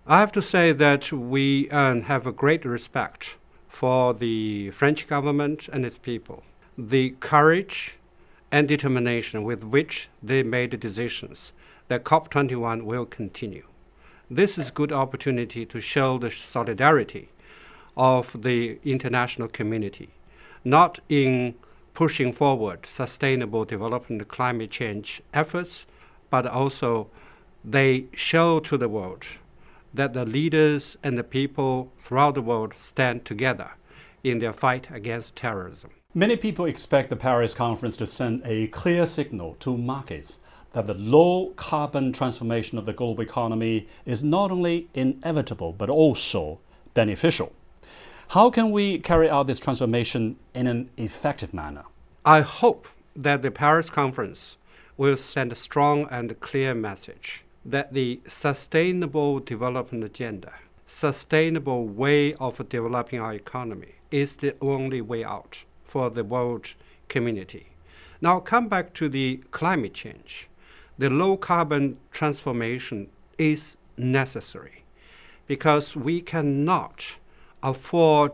I have to say that we have a great respect for the French government and its people. The courage and determination with which they made the decisions that COP21 will continue. This is a good opportunity to show the solidarity of the international community, not in pushing forward sustainable development and climate change efforts, but also they show to the world that the leaders and the people throughout the world stand together in their fight against terrorism. Many people expect the Paris conference to send a clear signal to markets that the low-carbon transformation of the global economy is not only inevitable, but also beneficial. How can we carry out this transformation in an effective manner? I hope that the Paris conference will send a strong and clear message that the sustainable development agenda, sustainable way of developing our economy is the only way out for the world community. Now come back to the climate change. The low-carbon transformation is necessary because we cannot afford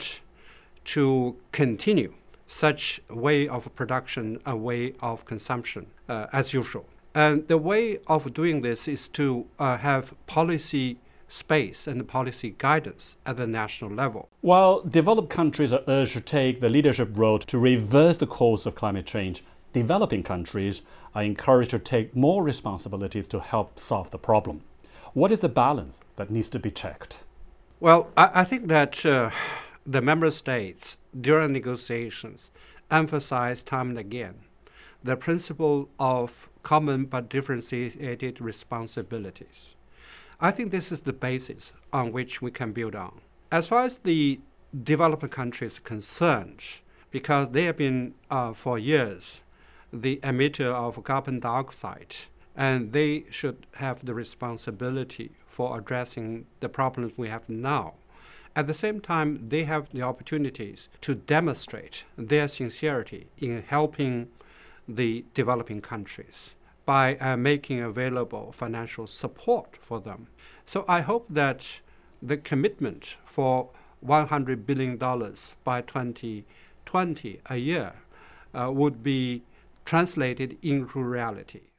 to continue such way of production, a way of consumption as usual. And the way of doing this is to have policy space and policy guidance at the national level. While developed countries are urged to take the leadership role to reverse the course of climate change, developing countries are encouraged to take more responsibilities to help solve the problem. What is the balance that needs to be checked? Well, I think that the member states during negotiations emphasize time and again the principle of common but differentiated responsibilities. I think this is the basis on which we can build on. As far as the developing countries are concerned, because they have been for years the emitter of carbon dioxide, and they should have the responsibility for addressing the problems we have now. At the same time, they have the opportunities to demonstrate their sincerity in helping the developing countries by making available financial support for them. So I hope that the commitment for $100 billion by 2020 a year would be translated into reality.